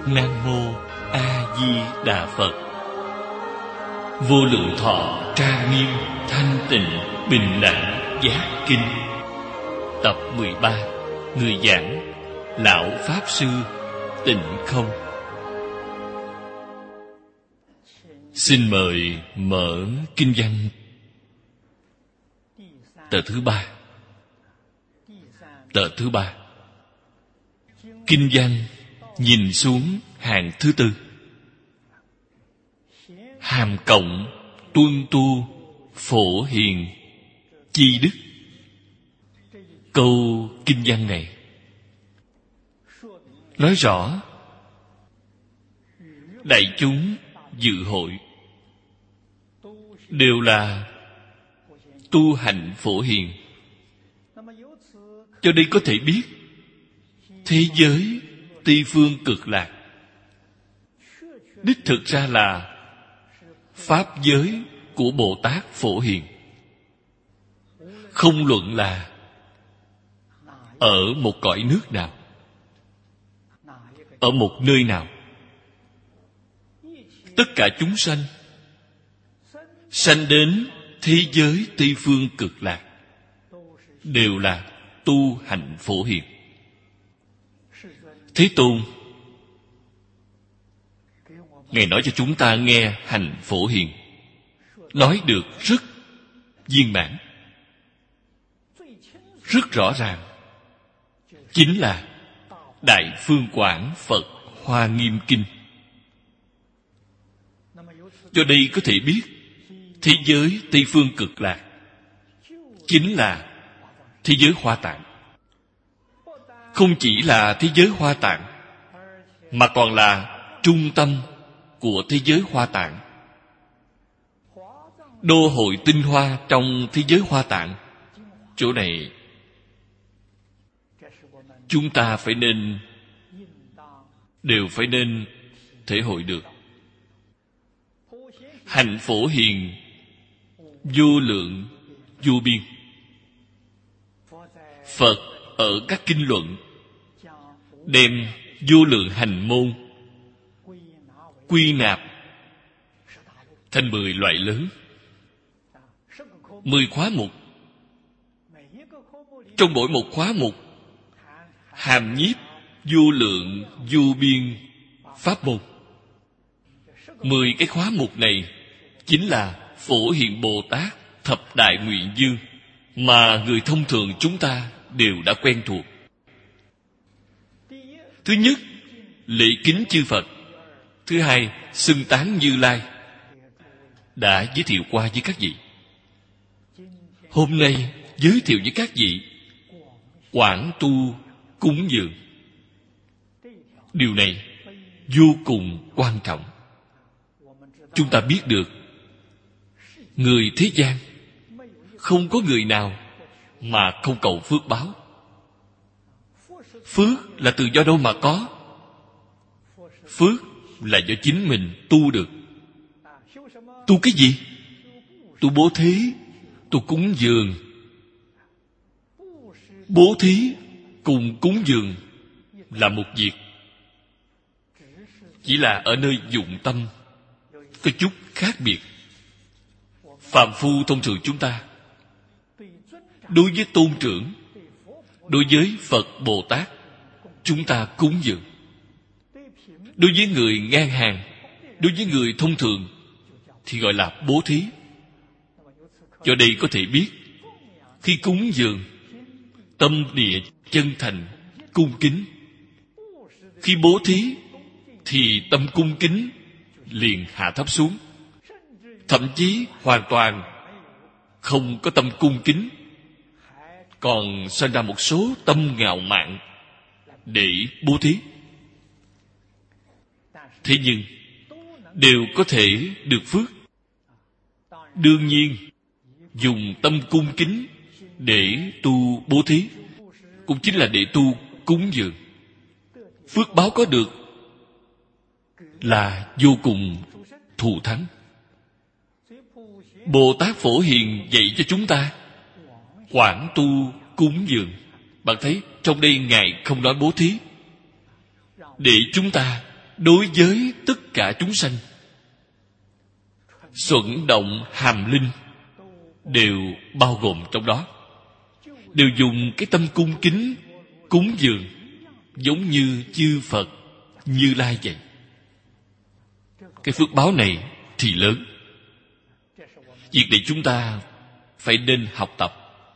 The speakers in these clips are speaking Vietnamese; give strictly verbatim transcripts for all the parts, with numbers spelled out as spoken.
Nam Mô A Di Đà Phật. Vô lượng thọ trang nghiêm thanh tịnh bình đẳng giác kinh. Tập mười ba. Người giảng Lão Pháp Sư Tịnh Không. Xin mời mở kinh văn tờ thứ ba. Tờ thứ ba. Kinh văn nhìn xuống hàng thứ tư. Hàm cộng tuân tu phổ hiền chi đức. Câu kinh văn này nói rõ đại chúng dự hội đều là tu hành phổ hiền. Cho đây có thể biết thế giới Tây phương cực lạc đích thực ra là pháp giới của Bồ Tát Phổ Hiền. Không luận là ở một cõi nước nào, ở một nơi nào, tất cả chúng sanh sanh đến thế giới Tây phương cực lạc đều là tu hành phổ hiền. Thế Tôn Ngài nói cho chúng ta nghe hành phổ hiền, nói được rất viên mãn, rất rõ ràng, chính là Đại Phương Quảng Phật Hoa Nghiêm Kinh. Cho đây có thể biết thế giới Tây phương cực lạc chính là thế giới Hoa Tạng. Không chỉ là thế giới Hoa Tạng, mà còn là trung tâm của thế giới Hoa Tạng. Đô hội tinh hoa trong thế giới Hoa Tạng. Chỗ này chúng ta phải nên đều phải nên thể hội được. Hành phổ hiền vô lượng vô biên. Phật ở các kinh luận đem vô lượng hành môn quy nạp thành mười loại lớn, mười khóa mục. Trong mỗi một khóa mục hàm nhiếp vô lượng vô biên pháp môn. Mười cái khóa mục này chính là Phổ Hiền Bồ Tát Thập Đại Nguyện Dương mà người thông thường chúng ta đều đã quen thuộc. Thứ nhất, lễ kính chư Phật. Thứ hai, xưng tán Như Lai. Đã giới thiệu qua với các vị. Hôm nay giới thiệu với các vị quảng tu cúng dường. Điều này vô cùng quan trọng. Chúng ta biết được người thế gian không có người nào mà không cầu phước báo. Phước là từ do đâu mà có? Phước là do chính mình tu được. Tu cái gì? Tu bố thí, tu cúng dường. Bố thí cùng cúng dường là một việc, chỉ là ở nơi dụng tâm có chút khác biệt. Phàm phu thông thường chúng ta đối với tôn trưởng, đối với Phật Bồ Tát, chúng ta cúng dường. Đối với người ngang hàng, đối với người thông thường thì gọi là bố thí. Do đây có thể biết, khi cúng dường, tâm địa chân thành, cung kính. Khi bố thí thì tâm cung kính liền hạ thấp xuống. Thậm chí hoàn toàn không có tâm cung kính, còn sinh ra một số tâm ngạo mạn để bố thí. Thế nhưng đều có thể được phước. Đương nhiên dùng tâm cung kính để tu bố thí cũng chính là để tu cúng dường. Phước báo có được là vô cùng thù thắng. Bồ Tát Phổ Hiền dạy cho chúng ta quảng tu cúng dường. Bạn thấy trong đây Ngài không nói bố thí, để chúng ta đối với tất cả chúng sanh, xuẩn động hàm linh đều bao gồm trong đó, đều dùng cái tâm cung kính cúng dường giống như chư Phật Như Lai vậy. Cái phước báo này thì lớn. Việc này chúng ta phải nên học tập.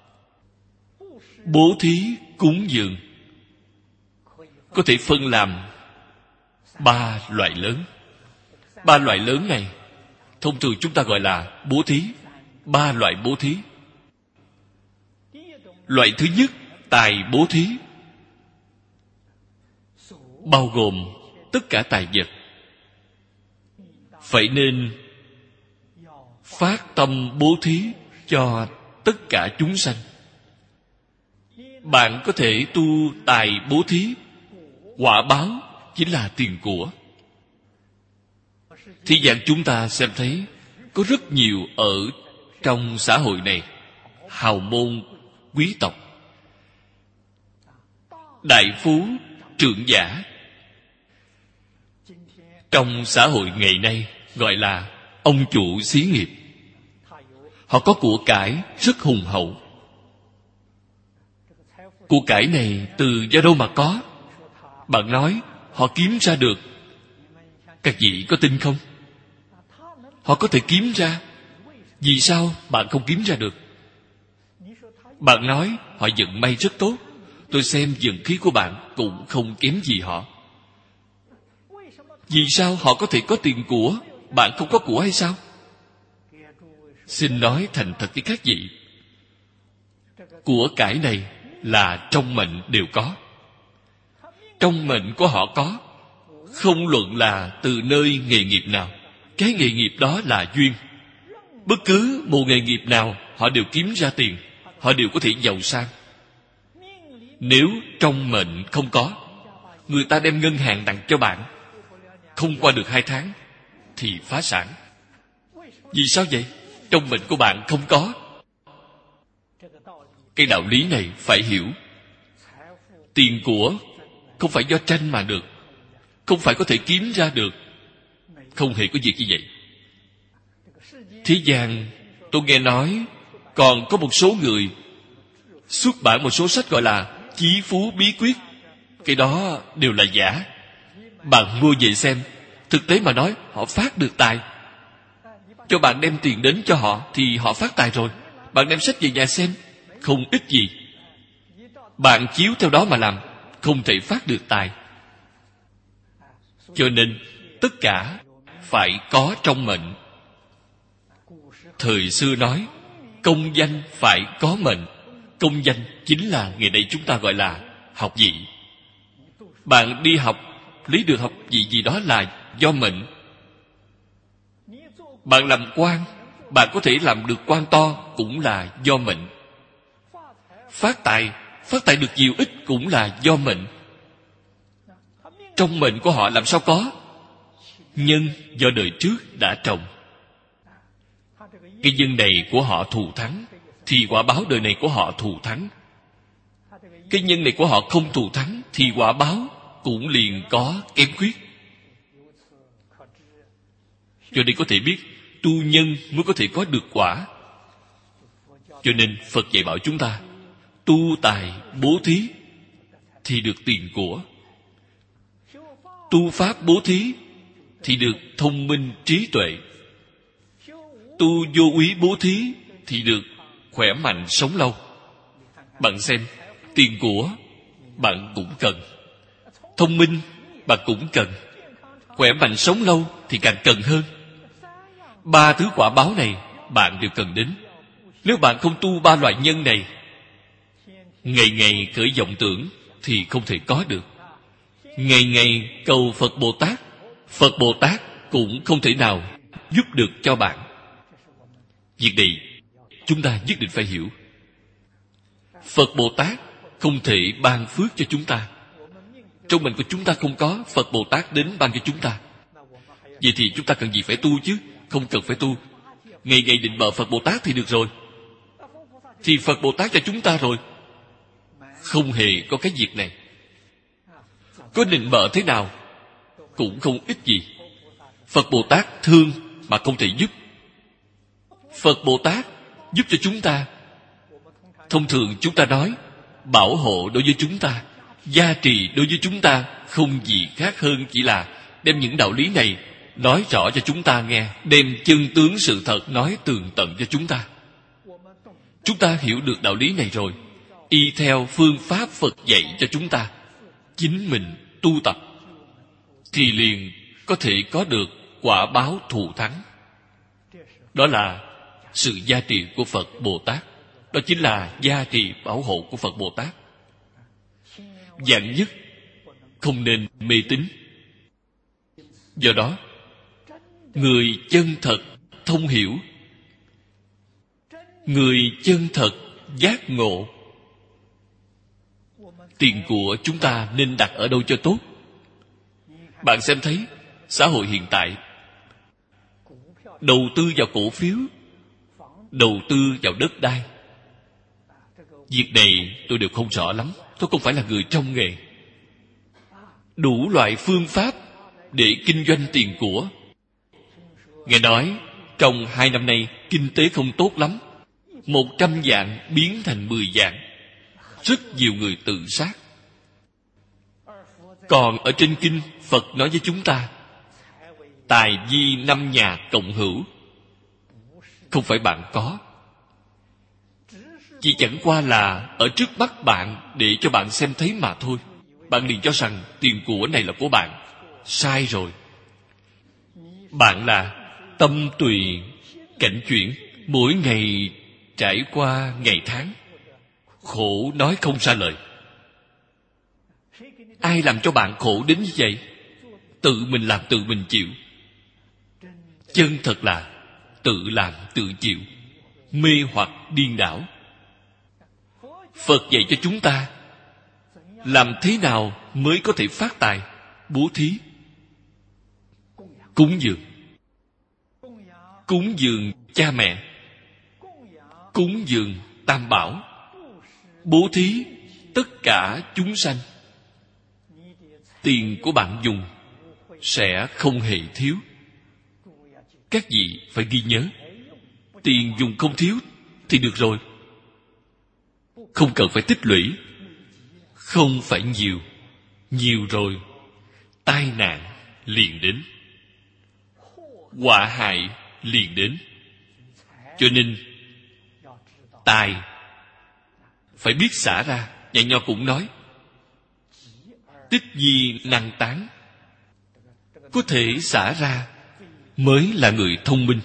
Bố thí cúng dường có thể phân làm ba loại lớn. Ba loại lớn này thông thường chúng ta gọi là bố thí. Ba loại bố thí. Loại thứ nhất, tài bố thí, bao gồm tất cả tài vật. Phải nên phát tâm bố thí cho tất cả chúng sanh. Bạn có thể tu tài bố thí, quả báo chính là tiền của. Thế gian chúng ta xem thấy có rất nhiều ở trong xã hội này hào môn quý tộc, đại phú trưởng giả. Trong xã hội ngày nay gọi là ông chủ xí nghiệp. Họ có của cải rất hùng hậu. Của cải này từ do đâu mà có? Bạn nói họ kiếm ra được. Các vị có tin không? Họ có thể kiếm ra. Vì sao bạn không kiếm ra được? Bạn nói họ vận may rất tốt. Tôi xem vận khí của bạn cũng không kém gì họ. Vì sao họ có thể có tiền của, bạn không có của hay sao? Xin nói thành thật với các vị, của cải này là trong mệnh đều có. Trong mệnh của họ có. Không luận là từ nơi nghề nghiệp nào, cái nghề nghiệp đó là duyên. Bất cứ một nghề nghiệp nào họ đều kiếm ra tiền, họ đều có thể giàu sang. Nếu trong mệnh không có, người ta đem ngân hàng tặng cho bạn, không qua được hai tháng thì phá sản. Vì sao vậy? Trong mệnh của bạn không có. Cái đạo lý này phải hiểu. Tiền của không phải do tranh mà được, không phải có thể kiếm ra được. Không hề có việc như vậy. Thế gian tôi nghe nói còn có một số người xuất bản một số sách gọi là Chí Phú Bí Quyết. Cái đó đều là giả. Bạn mua về xem, thực tế mà nói họ phát được tài. Cho bạn đem tiền đến cho họ thì họ phát tài rồi. Bạn đem sách về nhà xem, không ích gì. Bạn chiếu theo đó mà làm, không thể phát được tài. Cho nên tất cả phải có trong mệnh. Thời xưa nói công danh phải có mệnh. Công danh chính là ngày nay chúng ta gọi là học vị. Bạn đi học, lấy được học vị gì đó là do mệnh. Bạn làm quan, bạn có thể làm được quan to cũng là do mệnh. Phát tài, phát tài được nhiều ít cũng là do mệnh. Trong mệnh của họ làm sao có? Nhân do đời trước đã trồng. Cái nhân này của họ thù thắng, thì quả báo đời này của họ thù thắng. Cái nhân này của họ không thù thắng, thì quả báo cũng liền có kém khuyết. Cho nên có thể biết tu nhân mới có thể có được quả. Cho nên Phật dạy bảo chúng ta tu tài bố thí thì được tiền của. Tu pháp bố thí thì được thông minh trí tuệ. Tu vô úy bố thí thì được khỏe mạnh sống lâu. Bạn xem, tiền của bạn cũng cần, thông minh bạn cũng cần, khỏe mạnh sống lâu thì càng cần hơn. Ba thứ quả báo này bạn đều cần đến. Nếu bạn không tu ba loại nhân này, ngày ngày khởi vọng tưởng thì không thể có được. Ngày ngày cầu Phật Bồ Tát, Phật Bồ Tát cũng không thể nào giúp được cho bạn. Việc này chúng ta nhất định phải hiểu. Phật Bồ Tát không thể ban phước cho chúng ta. Trong mình của chúng ta không có, Phật Bồ Tát đến ban cho chúng ta. Vậy thì chúng ta cần gì phải tu chứ? Không cần phải tu. Ngày ngày định bợ Phật Bồ Tát thì được rồi. Thì Phật Bồ Tát cho chúng ta rồi. Không hề có cái việc này. Có định bợ thế nào cũng không ích gì. Phật Bồ Tát thương mà không thể giúp. Phật Bồ Tát giúp cho chúng ta. Thông thường chúng ta nói bảo hộ đối với chúng ta, gia trì đối với chúng ta, không gì khác hơn chỉ là đem những đạo lý này nói rõ cho chúng ta nghe, đem chân tướng sự thật nói tường tận cho chúng ta. Chúng ta hiểu được đạo lý này rồi, y theo phương pháp Phật dạy cho chúng ta, chính mình tu tập, thì liền có thể có được quả báo thù thắng. Đó là sự gia trì của Phật Bồ Tát. Đó chính là gia trì bảo hộ của Phật Bồ Tát. Vạn nhất không nên mê tín. Do đó, người chân thật thông hiểu, người chân thật giác ngộ, tiền của chúng ta nên đặt ở đâu cho tốt? Bạn xem thấy xã hội hiện tại đầu tư vào cổ phiếu, đầu tư vào đất đai, việc này tôi đều không rõ lắm, tôi không phải là người trong nghề. Đủ loại phương pháp để kinh doanh tiền của. Nghe nói trong hai năm nay kinh tế không tốt lắm, một trăm vạn biến thành mười vạn, rất nhiều người tự sát. Còn ở trên kinh, Phật nói với chúng ta, tài di năm nhà cộng hữu. Không phải bạn có, chỉ chẳng qua là ở trước mắt bạn để cho bạn xem thấy mà thôi. Bạn liền cho rằng tiền của này là của bạn. Sai rồi. Bạn là tâm tùy cảnh chuyển, mỗi ngày trải qua ngày tháng, khổ nói không ra lời. Ai làm cho bạn khổ đến như vậy? Tự mình làm tự mình chịu. Chân thật là tự làm tự chịu, mê hoặc điên đảo. Phật dạy cho chúng ta làm thế nào mới có thể phát tài. Bố thí, cúng dường, cúng dường cha mẹ, cúng dường tam bảo, bố thí tất cả chúng sanh. Tiền của bạn dùng sẽ không hề thiếu. Các vị phải ghi nhớ, tiền dùng không thiếu thì được rồi, không cần phải tích lũy. Không phải nhiều, nhiều rồi tai nạn liền đến, họa hại liền đến. Cho nên tài phải biết xả ra. Nhà Nho cũng nói tích di năng tán, có thể xả ra mới là người thông minh.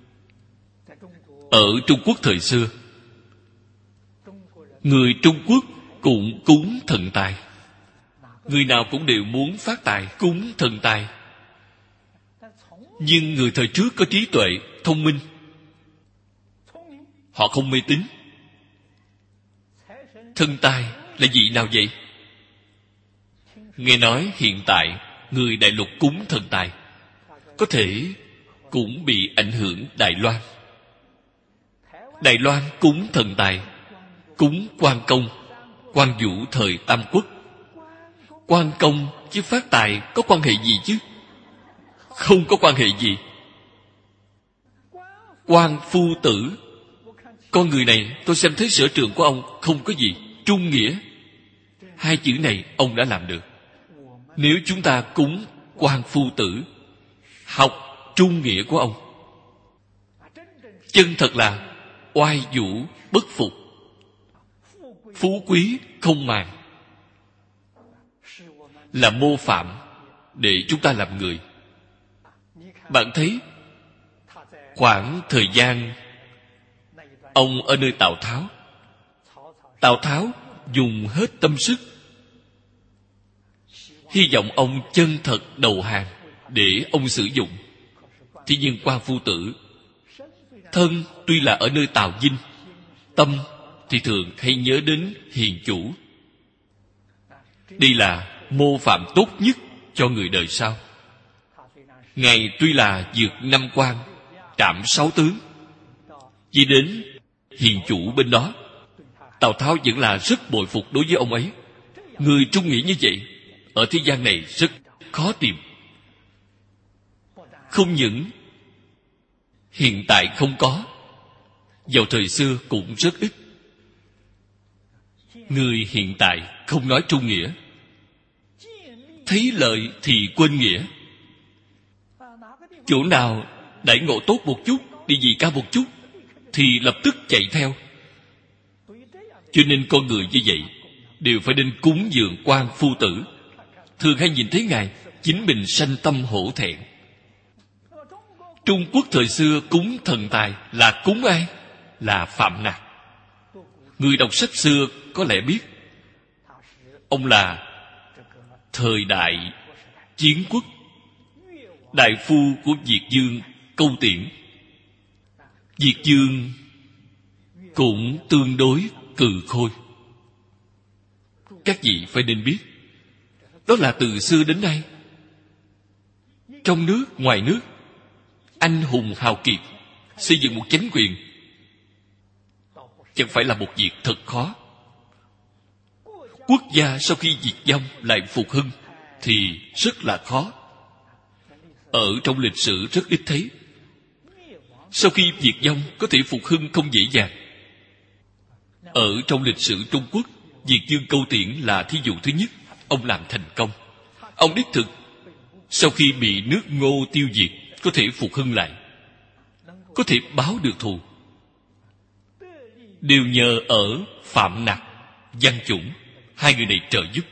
Ở Trung Quốc thời xưa, người Trung Quốc cũng cúng thần tài. Người nào cũng đều muốn phát tài, cúng thần tài. Nhưng người thời trước có trí tuệ, thông minh, họ không mê tín. Thần tài là vị nào vậy? Nghe nói hiện tại người Đại Lục cúng thần tài, có thể cũng bị ảnh hưởng Đài Loan. Đài Loan cúng thần tài, cúng Quan Công, Quan Vũ thời Tam Quốc. Quan Công chứ phát tài có quan hệ gì chứ? Không có quan hệ gì. Quan Phu Tử, con người này tôi xem thấy sở trường của ông không có gì. Trung nghĩa, hai chữ này ông đã làm được. Nếu chúng ta cúng Quan Phu Tử, học trung nghĩa của ông, chân thật là oai vũ bất phục, phú quý không màng, là mô phạm để chúng ta làm người. Bạn thấy khoảng thời gian ông ở nơi Tào Tháo, Tào Tháo dùng hết tâm sức, hy vọng ông chân thật đầu hàng để ông sử dụng. Thế nhưng Quan Phu Tử thân tuy là ở nơi Tào Dinh, tâm thì thường hay nhớ đến hiền chủ. Đây là mô phạm tốt nhất cho người đời sau. Ngài tuy là vượt năm quan, trảm sáu tướng, chỉ đến hiền chủ bên đó, Tào Tháo vẫn là rất bội phục đối với ông ấy. Người trung nghĩa như vậy ở thế gian này rất khó tìm. Không những hiện tại không có, vào thời xưa cũng rất ít. Người hiện tại không nói trung nghĩa, thấy lợi thì quên nghĩa. Chỗ nào đãi ngộ tốt một chút, địa vị cao một chút, thì lập tức chạy theo. Cho nên con người như vậy đều phải nên cúng dường quan phu tử. Thường hay nhìn thấy ngài, chính mình sanh tâm hổ thẹn. Trung Quốc thời xưa cúng thần tài là cúng ai? Là Phạm Nặc. Người đọc sách xưa có lẽ biết, ông là thời đại chiến quốc, đại phu của Việt Dương Câu Tiễn. Việt Dương cũng tương đối cừ khôi. Các vị phải nên biết, đó là từ xưa đến nay, trong nước ngoài nước, anh hùng hào kiệt, xây dựng một chánh quyền chẳng phải là một việc thật khó. Quốc gia sau khi diệt vong lại phục hưng thì rất là khó. Ở trong lịch sử rất ít thấy. Sau khi diệt vong có thể phục hưng không dễ dàng. Ở trong lịch sử Trung Quốc, Việt Dương Câu Tiễn là thí dụ thứ nhất. Ông làm thành công. Ông đích thực sau khi bị nước Ngô tiêu diệt có thể phục hưng lại, có thể báo được thù, đều nhờ ở Phạm Nặc, Văn Chủng. Hai người này trợ giúp.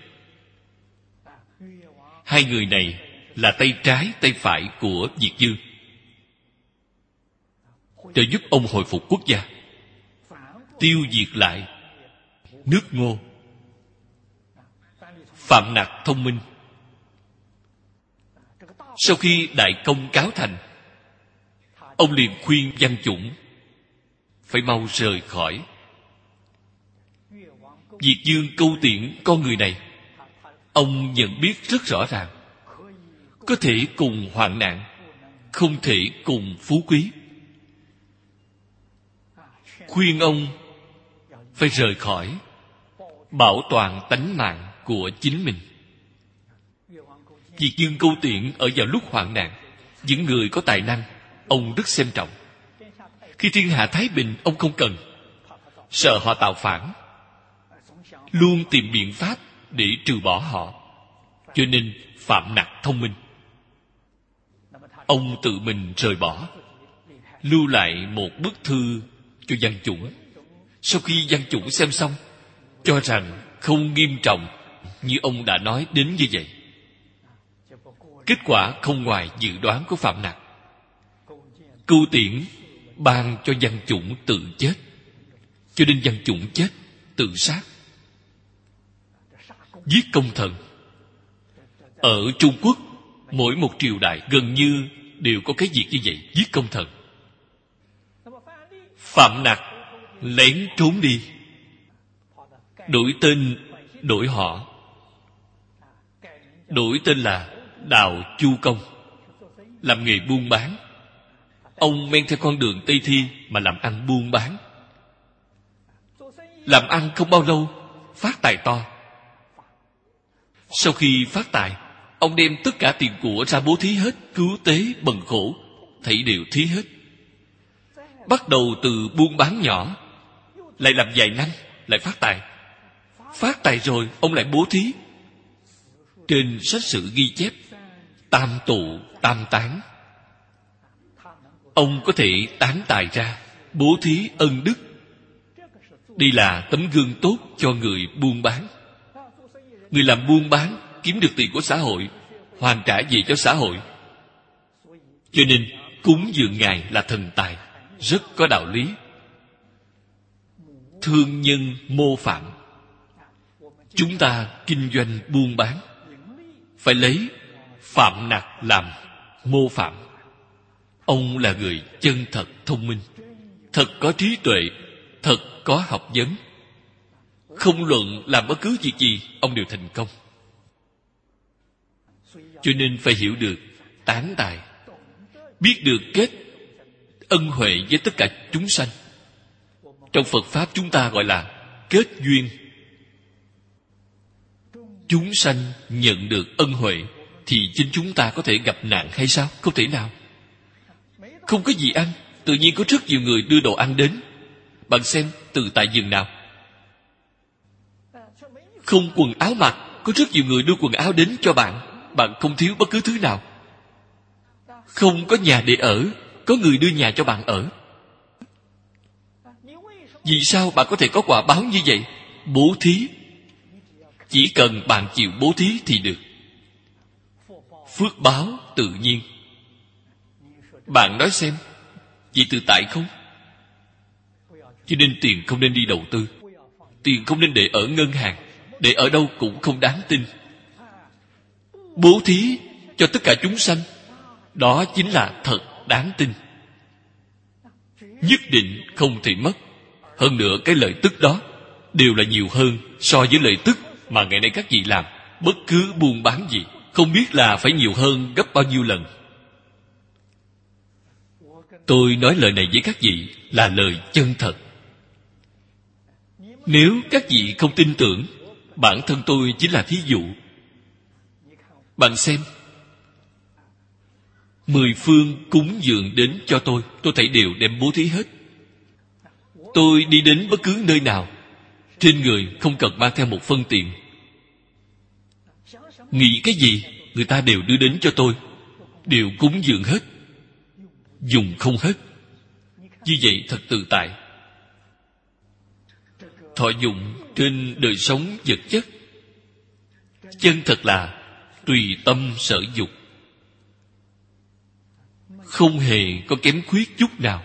Hai người này là tay trái tay phải của Việt Dương, trợ giúp ông hồi phục quốc gia, tiêu diệt lại nước Ngô. Phạm Nặc thông minh. Sau khi đại công cáo thành, ông liền khuyên Văn Chủng phải mau rời khỏi. Việt Dương Câu Tiễn con người này, ông nhận biết rất rõ ràng, có thể cùng hoạn nạn, không thể cùng phú quý. Khuyên ông phải rời khỏi, bảo toàn tánh mạng của chính mình. Việt Dương Câu Tiễn ở vào lúc hoạn nạn, những người có tài năng ông rất xem trọng. Khi thiên hạ thái bình ông không cần, sợ họ tạo phản, luôn tìm biện pháp để trừ bỏ họ. Cho nên Phạm Nặc thông minh, ông tự mình rời bỏ, lưu lại một bức thư cho Văn Chủng. Sau khi Văn Chủng xem xong, cho rằng không nghiêm trọng như ông đã nói đến như vậy. Kết quả không ngoài dự đoán của Phạm Nặc. Câu Tiễn ban cho Văn Chủng tự chết, cho nên Văn Chủng chết tự sát, giết công thần. Ở Trung Quốc, mỗi một triều đại gần như đều có cái việc như vậy, giết công thần. Phạm Nặc lén trốn đi, đổi tên đổi họ, đổi tên là Đào Chu Công, làm nghề buôn bán. Ông men theo con đường Tây Thi mà làm ăn buôn bán. Làm ăn không bao lâu, phát tài to. Sau khi phát tài, ông đem tất cả tiền của ra bố thí hết, cứu tế bần khổ, thảy đều thí hết. Bắt đầu từ buôn bán nhỏ, lại làm vài năm, lại phát tài. Phát tài rồi, ông lại bố thí. Trên sách sử ghi chép, tam tụ tam tán. Ông có thể tán tài ra, bố thí ân đức. Đây là tấm gương tốt cho người buôn bán. Người làm buôn bán kiếm được tiền của xã hội, hoàn trả về cho xã hội. Cho nên cúng dường Ngài là thần tài, rất có đạo lý. Thương nhân mô phạm. Chúng ta kinh doanh buôn bán phải lấy Phạm Nặc làm mô phạm. Ông là người chân thật thông minh, thật có trí tuệ, thật có học vấn. Không luận làm bất cứ việc gì, ông đều thành công. Cho nên phải hiểu được tán tài, biết được kết ân huệ với tất cả chúng sanh. Trong Phật Pháp chúng ta gọi là kết duyên. Chúng sanh nhận được ân huệ thì chính chúng ta có thể gặp nạn hay sao? Không thể nào. Không có gì ăn, tự nhiên có rất nhiều người đưa đồ ăn đến. Bạn xem từ tại giường nào. Không quần áo mặc, có rất nhiều người đưa quần áo đến cho bạn. Bạn không thiếu bất cứ thứ nào. Không có nhà để ở, có người đưa nhà cho bạn ở. Vì sao bạn có thể có quả báo như vậy? Bố thí. Chỉ cần bạn chịu bố thí thì được. Phước báo tự nhiên. Bạn nói xem, vậy tự tại không? Cho nên tiền không nên đi đầu tư. Tiền không nên để ở ngân hàng. Để ở đâu cũng không đáng tin. Bố thí cho tất cả chúng sanh, đó chính là thật đáng tin. Nhất định không thể mất. Hơn nữa cái lợi tức đó đều là nhiều hơn so với lợi tức mà ngày nay các vị làm. Bất cứ buôn bán gì không biết là phải nhiều hơn gấp bao nhiêu lần. Tôi nói lời này với các vị là lời chân thật. Nếu các vị không tin tưởng, bản thân tôi chính là thí dụ. Bạn xem, mười phương cúng dường đến cho tôi, tôi thấy đều đem bố thí hết. Tôi đi đến bất cứ nơi nào, trên người không cần mang theo một phân tiền. Nghĩ cái gì, người ta đều đưa đến cho tôi, đều cúng dường hết, dùng không hết. Như vậy thật tự tại. Thọ dụng trên đời sống vật chất, chân thật là tùy tâm sở dục, không hề có kém khuyết chút nào.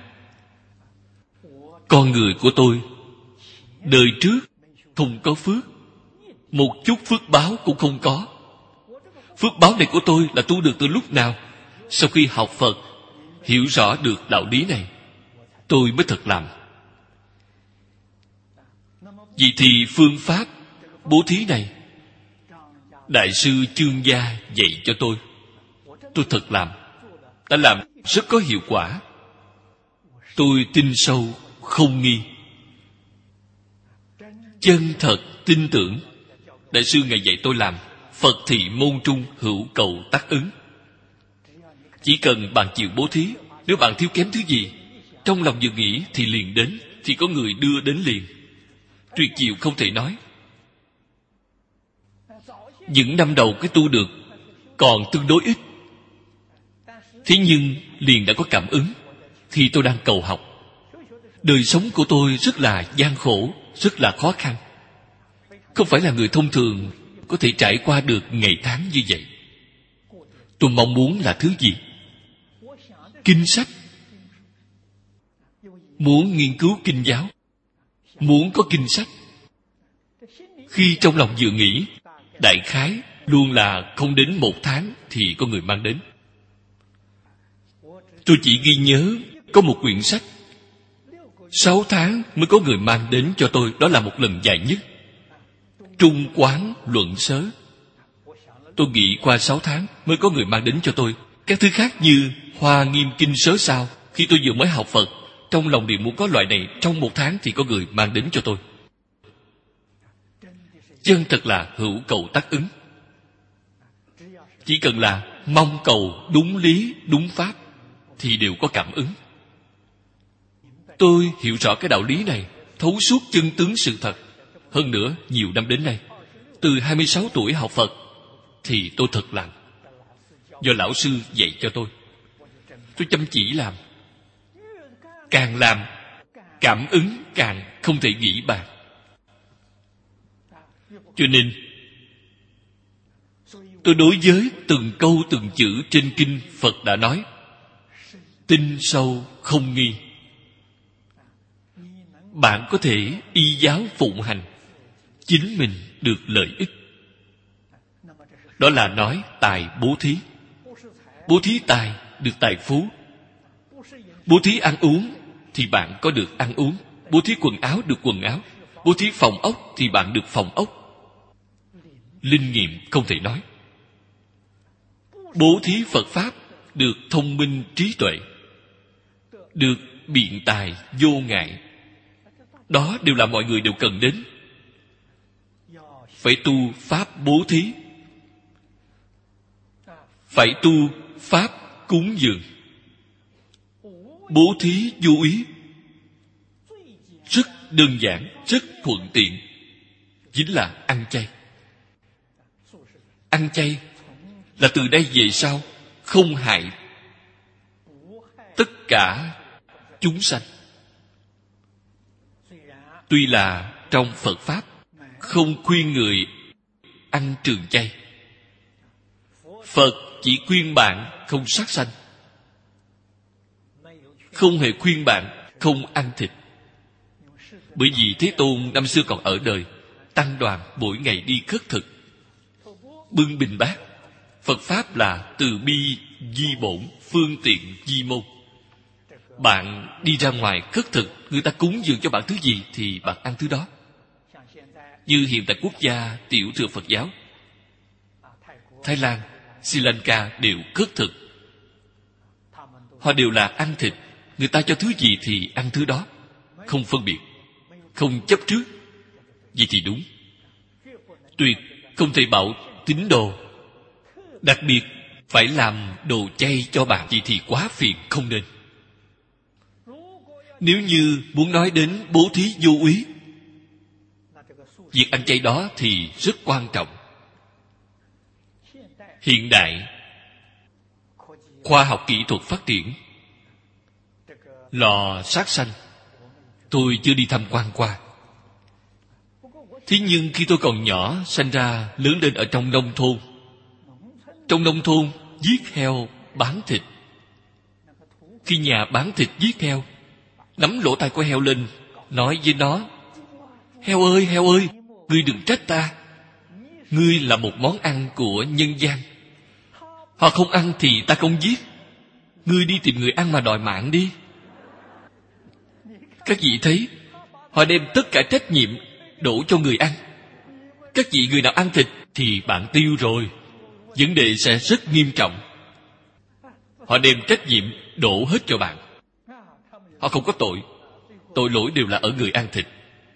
Con người của tôi đời trước không có phước, một chút phước báo cũng không có. Phước báo này của tôi là tu được từ lúc nào? Sau khi học Phật, hiểu rõ được đạo lý này, tôi mới thật làm. Vì thì phương pháp bố thí này, Đại sư Chương Gia dạy cho tôi. Tôi thật làm, đã làm rất có hiệu quả. Tôi tin sâu, không nghi. Chân thật tin tưởng. Đại sư Ngài dạy tôi làm. Phật thị môn trung hữu cầu tác ứng. Chỉ cần bạn chịu bố thí, nếu bạn thiếu kém thứ gì, trong lòng vừa nghĩ thì liền đến, thì có người đưa đến liền. Tuyệt diệu không thể nói. Những năm đầu cái tu được còn tương đối ít, thế nhưng liền đã có cảm ứng. Thì tôi đang cầu học. Đời sống của tôi rất là gian khổ, rất là khó khăn. Không phải là người thông thường có thể trải qua được ngày tháng như vậy. Tôi mong muốn là thứ gì? Kinh sách. Muốn nghiên cứu kinh giáo, muốn có kinh sách. Khi trong lòng vừa nghĩ, đại khái luôn là không đến một tháng thì có người mang đến. Tôi chỉ ghi nhớ có một quyển sách, sáu tháng mới có người mang đến cho tôi. Đó là một lần dài nhất. Trung Quán Luận Sớ. Tôi nghĩ qua sáu tháng mới có người mang đến cho tôi. Các thứ khác như Hoa Nghiêm Kinh Sớ Sao, khi tôi vừa mới học Phật, trong lòng đều muốn có loại này. Trong một tháng thì có người mang đến cho tôi. Chân thật là hữu cầu tác ứng. Chỉ cần là mong cầu đúng lý, đúng pháp thì đều có cảm ứng. Tôi hiểu rõ cái đạo lý này, thấu suốt chân tướng sự thật. Hơn nữa, nhiều năm đến nay, từ hai mươi sáu tuổi học Phật, thì tôi thật làm. Do lão sư dạy cho tôi, tôi chăm chỉ làm. Càng làm, cảm ứng càng không thể nghĩ bàn. Cho nên, tôi đối với từng câu từng chữ trên kinh Phật đã nói, tin sâu không nghi. Bạn có thể y giáo phụng hành, chính mình được lợi ích. Đó là nói tài bố thí. Bố thí tài được tài phú. Bố thí ăn uống thì bạn có được ăn uống. Bố thí quần áo được quần áo. Bố thí phòng ốc thì bạn được phòng ốc. Linh nghiệm không thể nói. Bố thí Phật Pháp được thông minh trí tuệ, được biện tài vô ngại. Đó đều là mọi người đều cần đến. Phải tu Pháp bố thí, phải tu Pháp cúng dường. Bố thí vô úy rất đơn giản, rất thuận tiện, chính là ăn chay. Ăn chay là từ đây về sau không hại tất cả chúng sanh. Tuy là trong Phật Pháp không khuyên người ăn trường chay, Phật chỉ khuyên bạn không sát sanh, không hề khuyên bạn không ăn thịt. Bởi vì Thế Tôn năm xưa còn ở đời, tăng đoàn mỗi ngày đi khất thực, bưng bình bát. Phật Pháp là từ bi di bổn, phương tiện di môn. Bạn đi ra ngoài khất thực, người ta cúng dường cho bạn thứ gì thì bạn ăn thứ đó. Như hiện tại quốc gia tiểu thừa Phật giáo, Thái Lan, Sri Lanka đều khất thực. Họ đều là ăn thịt, người ta cho thứ gì thì ăn thứ đó, không phân biệt, không chấp trước. Vậy thì đúng. Tuyệt không thể bảo tín đồ đặc biệt phải làm đồ chay cho bạn, vậy thì quá phiền, không nên. Nếu như muốn nói đến bố thí vô úy, việc ăn chay đó thì rất quan trọng. Hiện đại khoa học kỹ thuật phát triển, lò sát sanh tôi chưa đi tham quan qua. Thế nhưng khi tôi còn nhỏ, sanh ra lớn lên ở trong nông thôn. Trong nông thôn giết heo bán thịt. Khi nhà bán thịt giết heo, nắm lỗ tai của heo lên, nói với nó: heo ơi, heo ơi, ngươi đừng trách ta. Ngươi là một món ăn của nhân gian. Họ không ăn thì ta không giết. Ngươi đi tìm người ăn mà đòi mạng đi. Các vị thấy, họ đem tất cả trách nhiệm đổ cho người ăn. Các vị người nào ăn thịt thì bạn tiêu rồi, vấn đề sẽ rất nghiêm trọng. Họ đem trách nhiệm đổ hết cho bạn. Họ không có tội, tội lỗi đều là ở người ăn thịt.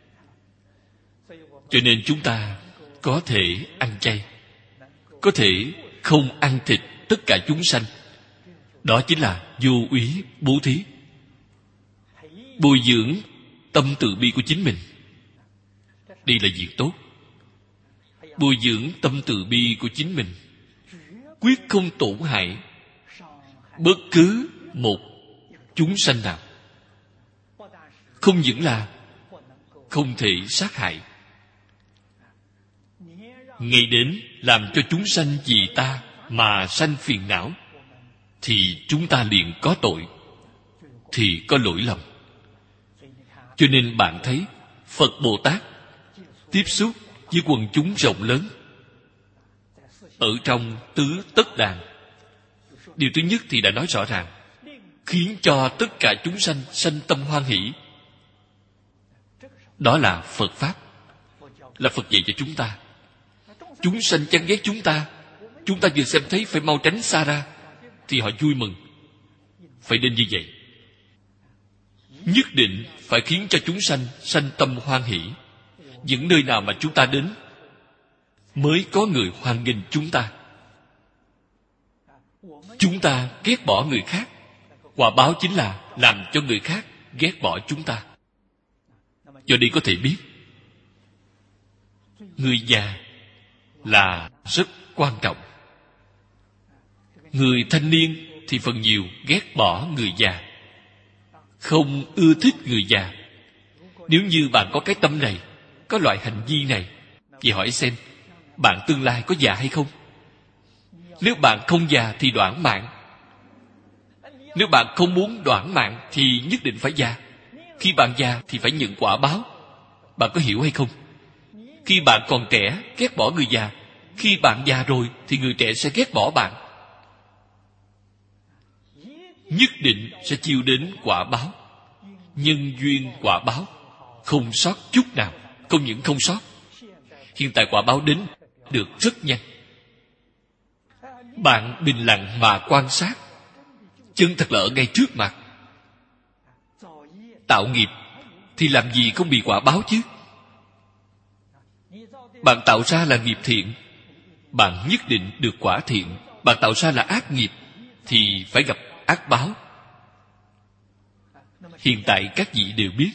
Cho nên chúng ta có thể ăn chay, có thể không ăn thịt tất cả chúng sanh. Đó chính là vô úy bố thí, bồi dưỡng tâm từ bi của chính mình. Đây là việc tốt. Bồi dưỡng tâm từ bi của chính mình, quyết không tổn hại bất cứ một chúng sanh nào. Không những là không thể sát hại, ngay đến làm cho chúng sanh vì ta mà sanh phiền não, thì chúng ta liền có tội, thì có lỗi lầm. Cho nên bạn thấy Phật Bồ Tát tiếp xúc với quần chúng rộng lớn ở trong tứ tất đàn. Điều thứ nhất thì đã nói rõ ràng, khiến cho tất cả chúng sanh sanh tâm hoan hỷ. Đó là Phật Pháp, là Phật dạy cho chúng ta. Chúng sanh chán ghét chúng ta, chúng ta vừa xem thấy phải mau tránh xa ra, thì họ vui mừng. Phải nên như vậy. Nhất định phải khiến cho chúng sanh sanh tâm hoan hỷ. Những nơi nào mà chúng ta đến mới có người hoan nghênh chúng ta. Chúng ta ghét bỏ người khác, quả báo chính là làm cho người khác ghét bỏ chúng ta. Do đây có thể biết, người già là rất quan trọng. Người thanh niên thì phần nhiều ghét bỏ người già, không ưa thích người già. Nếu như bạn có cái tâm này, có loại hành vi này, thì hỏi xem bạn tương lai có già hay không. Nếu bạn không già thì đoạn mạng. Nếu bạn không muốn đoạn mạng thì nhất định phải già. Khi bạn già thì phải nhận quả báo. Bạn có hiểu hay không? Khi bạn còn trẻ ghét bỏ người già, khi bạn già rồi thì người trẻ sẽ ghét bỏ bạn. Nhất định sẽ chịu đến quả báo. Nhân duyên quả báo, không sót chút nào. Không những không sót, hiện tại quả báo đến được rất nhanh. Bạn bình lặng mà quan sát, chân thật là ở ngay trước mặt. Tạo nghiệp thì làm gì không bị quả báo chứ. Bạn tạo ra là nghiệp thiện, bạn nhất định được quả thiện. Bạn tạo ra là ác nghiệp thì phải gặp ác báo. Hiện tại các vị đều biết,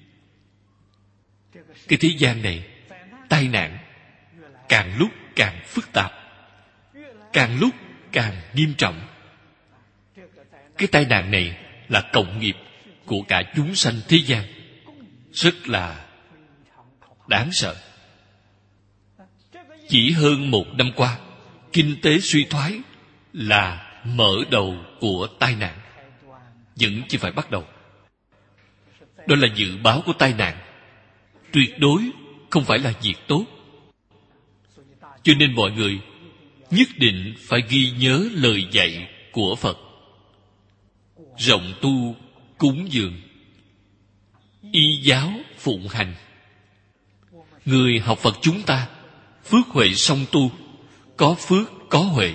cái thế gian này tai nạn càng lúc càng phức tạp, càng lúc càng nghiêm trọng. Cái tai nạn này là cộng nghiệp của cả chúng sanh thế gian, rất là đáng sợ. Chỉ hơn một năm qua, kinh tế suy thoái là mở đầu của tai nạn, vẫn chưa phải bắt đầu. Đó là dự báo của tai nạn, tuyệt đối không phải là việc tốt. Cho nên mọi người nhất định phải ghi nhớ lời dạy của Phật: rộng tu cúng dường, y giáo phụng hành. Người học Phật chúng ta phước huệ song tu, có phước có huệ,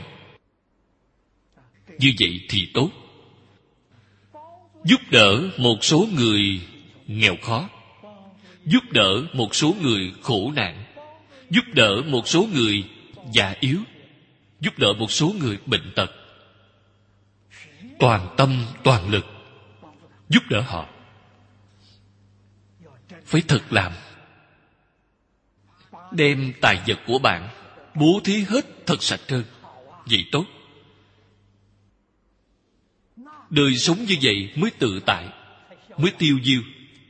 như vậy thì tốt. Giúp đỡ một số người nghèo khó, giúp đỡ một số người khổ nạn, giúp đỡ một số người già yếu, giúp đỡ một số người bệnh tật, toàn tâm toàn lực giúp đỡ họ. Phải thật làm. Đem tài vật của bạn bố thí hết thật sạch trơn, vậy tốt. Đời sống như vậy mới tự tại, mới tiêu diêu.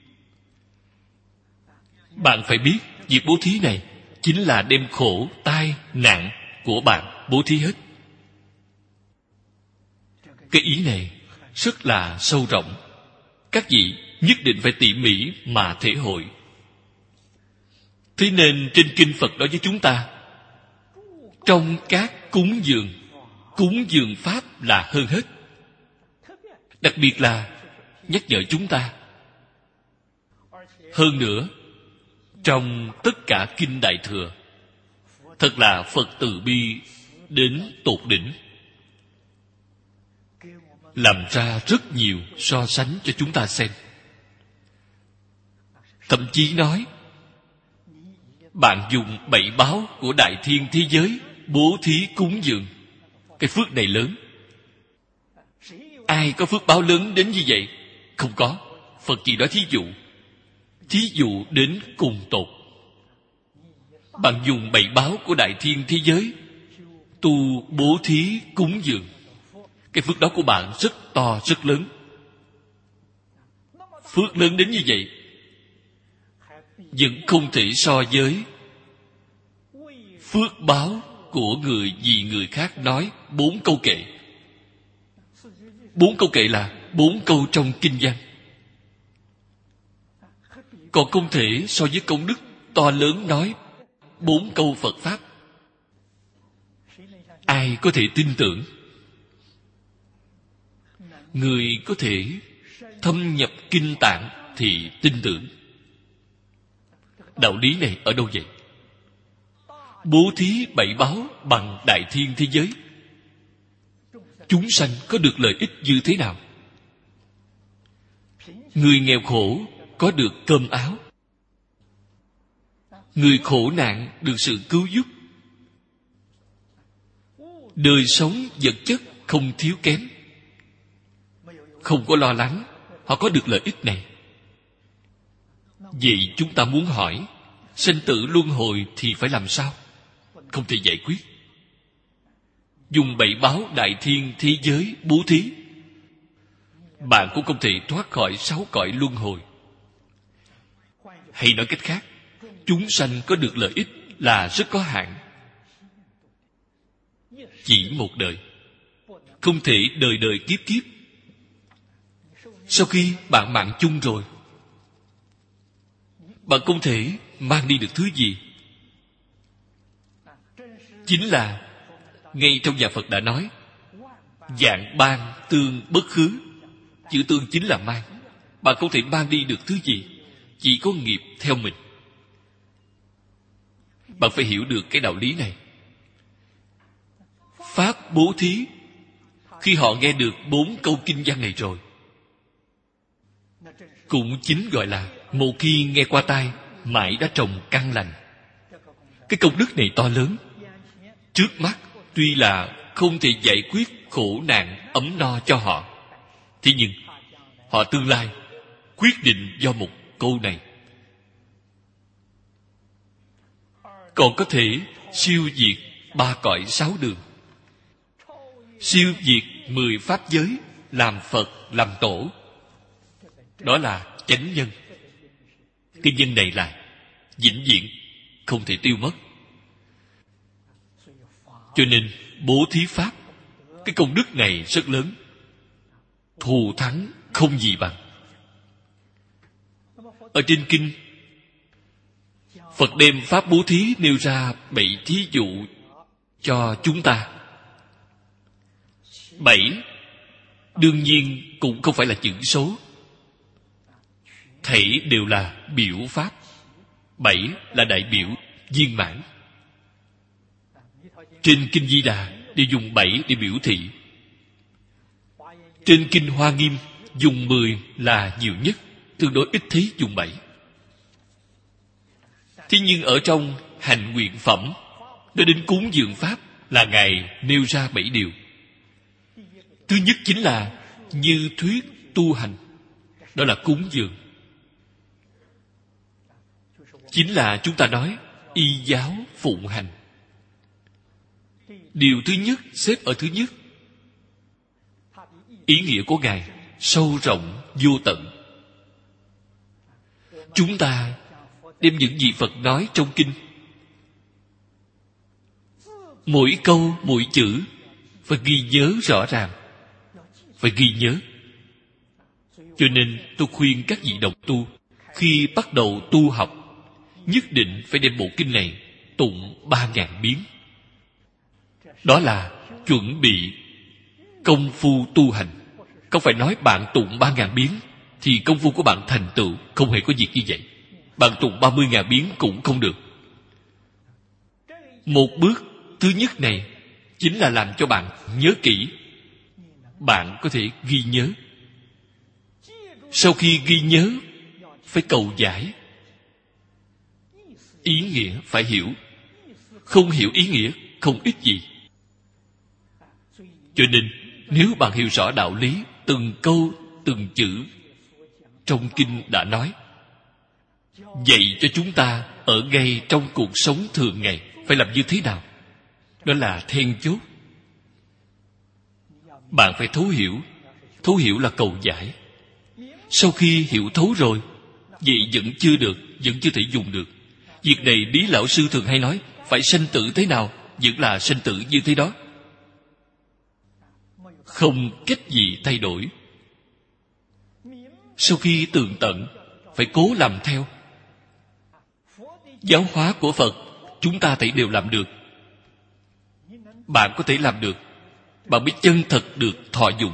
Bạn phải biết, việc bố thí này chính là đem khổ, tai, nạn của bạn bố thí hết. Cái ý này rất là sâu rộng, các vị nhất định phải tỉ mỉ mà thể hội. Thế nên trên kinh Phật nói với chúng ta, trong các cúng dường, cúng dường pháp là hơn hết. Đặc biệt là nhắc nhở chúng ta. Hơn nữa, trong tất cả kinh Đại Thừa, thật là Phật từ bi đến tột đỉnh, làm ra rất nhiều so sánh cho chúng ta xem. Thậm chí nói, bạn dùng bảy báo của đại thiên thế giới bố thí cúng dường, cái phước này lớn. Ai có phước báo lớn đến như vậy? Không có. Phật chỉ nói thí dụ, thí dụ đến cùng tột. Bạn dùng bảy báo của đại thiên thế giới tu bố thí cúng dường, cái phước đó của bạn rất to rất lớn. Phước lớn đến như vậy vẫn không thể so với phước báo của người vì người khác nói bốn câu kệ. Bốn câu kệ là bốn câu trong kinh văn, còn không thể so với công đức to lớn nói bốn câu Phật Pháp. Ai có thể tin tưởng? Người có thể thâm nhập kinh tạng thì tin tưởng. Đạo lý này ở đâu vậy? Bố thí bảy báo bằng đại thiên thế giới, chúng sanh có được lợi ích như thế nào? Người nghèo khổ có được cơm áo, người khổ nạn được sự cứu giúp, đời sống vật chất không thiếu kém, không có lo lắng, họ có được lợi ích này. Vậy chúng ta muốn hỏi, sinh tử luân hồi thì phải làm sao? Không thể giải quyết. Dùng bảy báo đại thiên thế giới bố thí, bạn cũng không thể thoát khỏi sáu cõi luân hồi. Hay nói cách khác, chúng sanh có được lợi ích là rất có hạn, chỉ một đời, không thể đời đời kiếp kiếp. Sau khi bạn mạng chung rồi, bạn không thể mang đi được thứ gì. Chính là ngay trong nhà Phật đã nói, vạn ban tương bất khứ. Chữ tương chính là mang. Bạn không thể mang đi được thứ gì, chỉ có nghiệp theo mình. Bạn phải hiểu được cái đạo lý này. Pháp bố thí, khi họ nghe được bốn câu kinh văn này rồi, cũng chính gọi là một khi nghe qua tai, mãi đã trồng căn lành. Cái công đức này to lớn. Trước mắt tuy là không thể giải quyết khổ nạn ấm no cho họ, thế nhưng họ tương lai quyết định do một câu này. Còn có thể siêu diệt ba cõi sáu đường, siêu diệt mười pháp giới, làm Phật, làm Tổ. Đó là chánh nhân. Cái nhân này là vĩnh viễn, không thể tiêu mất. Cho nên bố thí pháp, cái công đức này rất lớn, thù thắng không gì bằng. Ở trên kinh, Phật đem pháp bố thí nêu ra bảy thí dụ cho chúng ta. Bảy đương nhiên cũng không phải là chữ số, thảy đều là biểu pháp. Bảy là đại biểu viên mãn. Trên kinh Di Đà đều dùng bảy để biểu thị. Trên kinh Hoa Nghiêm dùng mười là nhiều nhất, tương đối ít thấy dùng bảy. Thế nhưng ở trong hành nguyện phẩm, nói đến cúng dường pháp là Ngài nêu ra bảy điều. Thứ nhất chính là như thuyết tu hành, đó là cúng dường. Chính là chúng ta nói y giáo phụng hành. Điều thứ nhất xếp ở thứ nhất. Ý nghĩa của Ngài sâu rộng vô tận. Chúng ta đem những gì Phật nói trong kinh, mỗi câu mỗi chữ phải ghi nhớ rõ ràng, phải ghi nhớ. Cho nên tôi khuyên các vị đồng tu khi bắt đầu tu học, nhất định phải đem bộ kinh này tụng ba ngàn biến. Đó là chuẩn bị công phu tu hành. Không phải nói bạn tụng ba ngàn biến thì công phu của bạn thành tựu. Không hề có việc như vậy. Bạn tụng ba mươi ngàn biến cũng không được. Một bước thứ nhất này chính là làm cho bạn nhớ kỹ. Bạn có thể ghi nhớ. Sau khi ghi nhớ, phải cầu giải. Ý nghĩa phải hiểu. Không hiểu ý nghĩa không ích gì. Cho nên nếu bạn hiểu rõ đạo lý, từng câu từng chữ trong kinh đã nói, dạy cho chúng ta ở ngay trong cuộc sống thường ngày phải làm như thế nào. Đó là then chốt. Bạn phải thấu hiểu. Thấu hiểu là cầu giải. Sau khi hiểu thấu rồi, vậy vẫn chưa được, vẫn chưa thể dùng được. Việc này Lý Lão Sư thường hay nói, phải sanh tử thế nào, vẫn là sanh tử như thế đó. Không cách gì thay đổi. Sau khi tường tận, phải cố làm theo. Giáo hóa của Phật, chúng ta thấy đều làm được. Bạn có thể làm được, bạn mới chân thật được thọ dụng.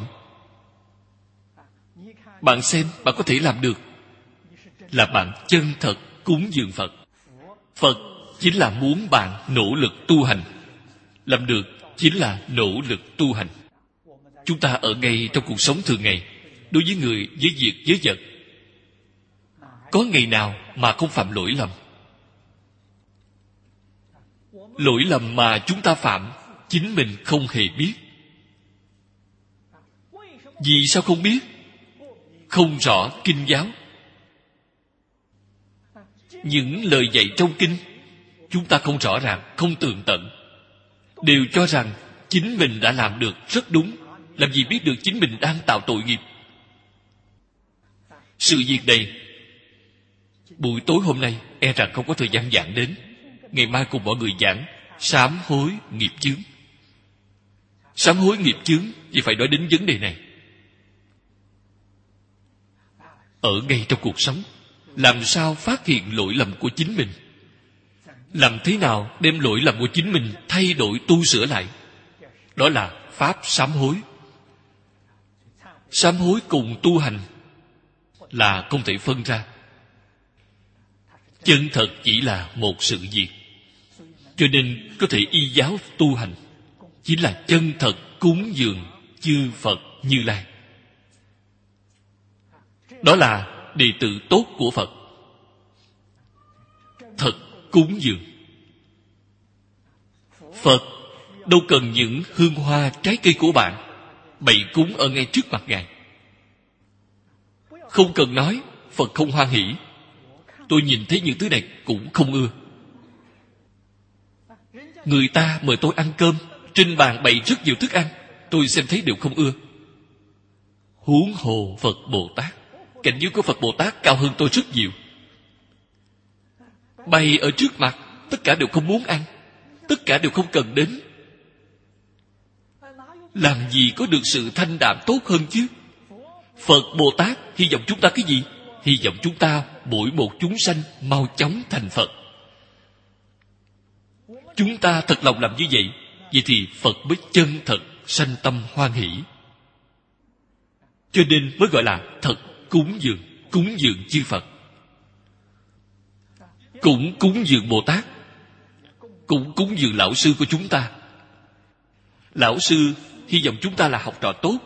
Bạn xem, bạn có thể làm được, là bạn chân thật cúng dường Phật. Phật chính là muốn bạn nỗ lực tu hành. Làm được chính là nỗ lực tu hành. Chúng ta ở ngay trong cuộc sống thường ngày, đối với người, với việc, với vật, có ngày nào mà không phạm lỗi lầm? Lỗi lầm mà chúng ta phạm, chính mình không hề biết. Vì sao không biết? Không rõ kinh giáo. Những lời dạy trong kinh chúng ta không rõ ràng, không tường tận, đều cho rằng chính mình đã làm được rất đúng. Làm gì biết được chính mình đang tạo tội nghiệp. Sự việc này buổi tối hôm nay e rằng không có thời gian giảng đến. Ngày mai cùng mọi người giảng sám hối nghiệp chướng. Sám hối nghiệp chướng thì phải nói đến vấn đề này. Ở ngay trong cuộc sống, làm sao phát hiện lỗi lầm của chính mình? Làm thế nào đem lỗi lầm của chính mình thay đổi tu sửa lại? Đó là pháp sám hối. Sám hối cùng tu hành là không thể phân ra. Chân thật chỉ là một sự việc. Cho nên có thể y giáo tu hành chính là chân thật cúng dường chư Phật Như Lai. Đó là đệ tử tốt của Phật. Thật cúng dường Phật, đâu cần những hương hoa trái cây của bạn bày cúng ở ngay trước mặt Ngài. Không cần nói Phật không hoan hỷ. Tôi nhìn thấy những thứ này cũng không ưa. Người ta mời tôi ăn cơm, trên bàn bày rất nhiều thức ăn, tôi xem thấy đều không ưa. Huống hồ Phật Bồ Tát, cảnh giới của Phật Bồ Tát cao hơn tôi rất nhiều. Bày ở trước mặt, tất cả đều không muốn ăn, tất cả đều không cần đến. Làm gì có được sự thanh đạm tốt hơn chứ? Phật Bồ Tát hy vọng chúng ta cái gì? Hy vọng chúng ta mỗi một chúng sanh mau chóng thành Phật. Chúng ta thật lòng làm như vậy, vậy thì Phật mới chân thật sanh tâm hoan hỷ. Cho nên mới gọi là thật cúng dường, cúng dường chư Phật. Cũng cúng dường Bồ Tát, cũng cúng dường lão sư của chúng ta. Lão sư hy vọng chúng ta là học trò tốt,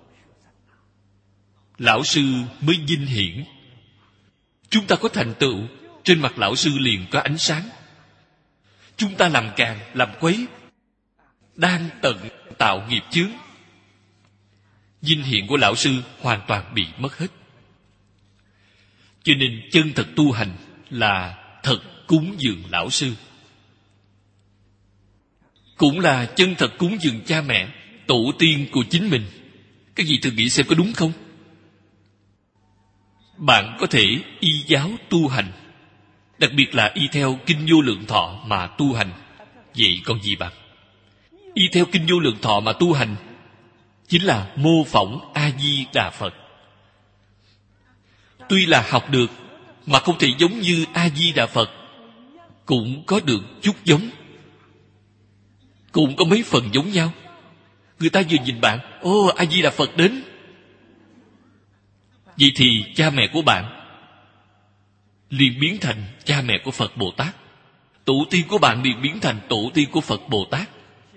lão sư mới vinh hiển. Chúng ta có thành tựu, trên mặt lão sư liền có ánh sáng. Chúng ta làm càng, làm quấy, đang tận tạo nghiệp chướng, vinh hiển của lão sư hoàn toàn bị mất hết. Cho nên chân thật tu hành là thật cúng dường lão sư, cũng là chân thật cúng dường cha mẹ, tổ tiên của chính mình. Các vị thử nghĩ xem có đúng không? Bạn có thể y giáo tu hành, đặc biệt là y theo Kinh Vô Lượng Thọ mà tu hành. Vậy còn gì bằng? Y theo Kinh Vô Lượng Thọ mà tu hành chính là mô phỏng A-di-đà Phật. Tuy là học được, mà không thể giống như A-di-đà Phật, cũng có được chút giống, cũng có mấy phần giống nhau. Người ta vừa nhìn bạn, ô, A-di-đà Phật đến. Vậy thì cha mẹ của bạn liền biến thành cha mẹ của Phật Bồ Tát, tổ tiên của bạn liền biến thành tổ tiên của Phật Bồ Tát.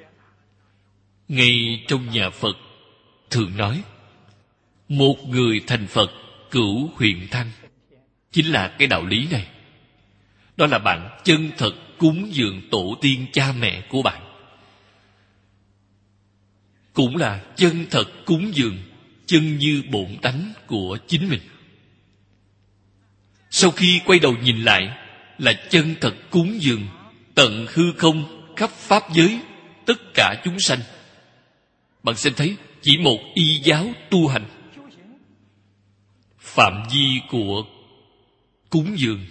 Ngay trong nhà Phật thường nói, một người thành Phật cửu huyền thăng, chính là cái đạo lý này. Đó là bạn chân thật cúng dường tổ tiên cha mẹ của bạn, cũng là chân thật cúng dường chân như bổn tánh của chính mình. Sau khi quay đầu nhìn lại, là chân thật cúng dường tận hư không khắp pháp giới tất cả chúng sanh. Bạn xem thấy, chỉ một y giáo tu hành, phạm vi của cúng dường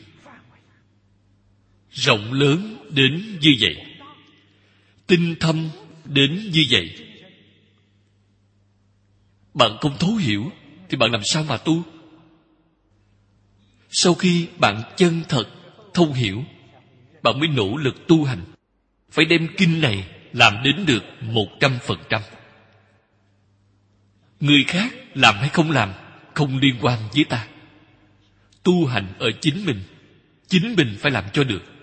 rộng lớn đến như vậy, tinh thâm đến như vậy. Bạn không thấu hiểu thì bạn làm sao mà tu? Sau khi bạn chân thật thấu hiểu, bạn mới nỗ lực tu hành, phải đem kinh này làm đến được một trăm phần trăm. Người khác làm hay không làm không liên quan với ta. Tu hành ở chính mình, chính mình phải làm cho được,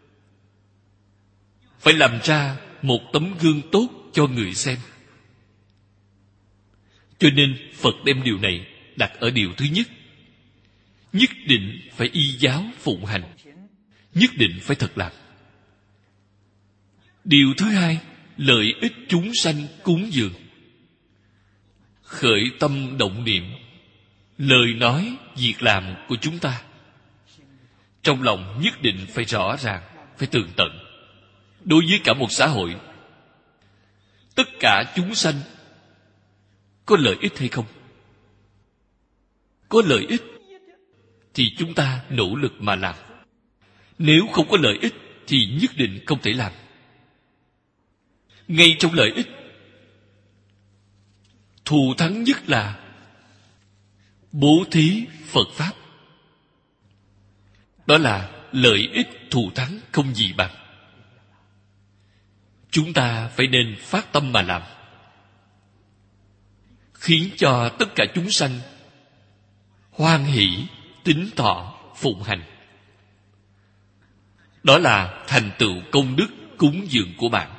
phải làm ra một tấm gương tốt cho người xem. Cho nên Phật đem điều này đặt ở điều thứ nhất. Nhất định phải y giáo phụng hành, nhất định phải thật làm. Điều thứ hai, lợi ích chúng sanh cúng dường. Khởi tâm động niệm, lời nói, việc làm của chúng ta, trong lòng nhất định phải rõ ràng, phải tường tận. Đối với cả một xã hội, tất cả chúng sanh có lợi ích hay không? Có lợi ích thì chúng ta nỗ lực mà làm. Nếu không có lợi ích thì nhất định không thể làm. Ngay trong lợi ích, thù thắng nhất là bố thí Phật Pháp. Đó là lợi ích thù thắng không gì bằng. Chúng ta phải nên phát tâm mà làm, khiến cho tất cả chúng sanh hoan hỷ, tín thọ, phụng hành. Đó là thành tựu công đức cúng dường của bạn.